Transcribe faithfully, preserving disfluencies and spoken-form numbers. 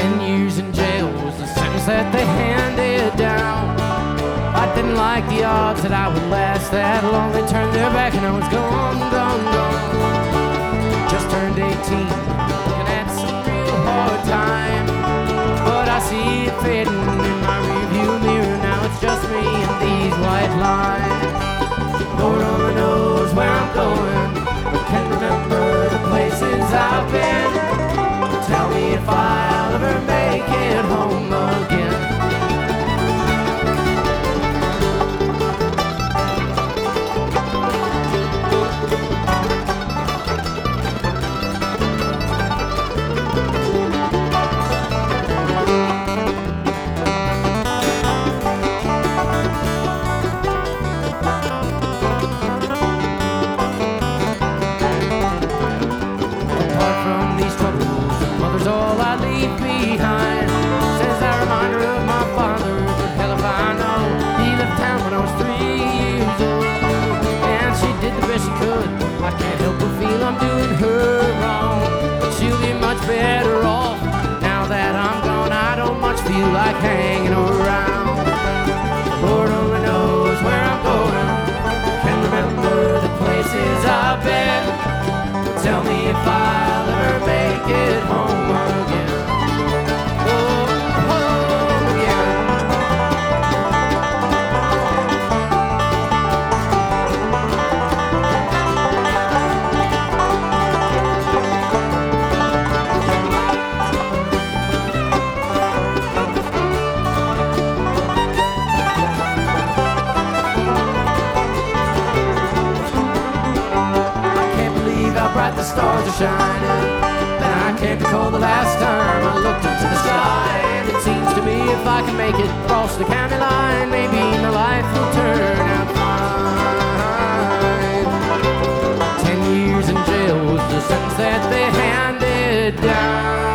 Ten years in jail was the sentence that they handed down. I didn't like the odds that I would last that long. They turned their back and I was gone, gone, gone. Just turned eighteen, looking at some real hard time. But I see it fading in my rearview mirror. Now it's just me and these white lines. Lord only knows where I'm going, but can't remember the places I've been. Tell me if I'll ever make it home again. All I leave behind says a reminder of my father. But hell if I know, he left town when I was three years old, and she did the best she could. I can't help but feel I'm doing her wrong, but she'll be much better off now that I'm gone. I don't much feel like hanging around. Lord only knows where I'm going, can't remember the places I've been. Tell me if I'll ever make it home again. Oh, home again. I can't believe how bright the stars are shining, and I can't recall the last time I looked into the sky. And it seems to me if I can make it across the county line, maybe my life will turn out fine. Ten years in jail was the sentence that they handed down.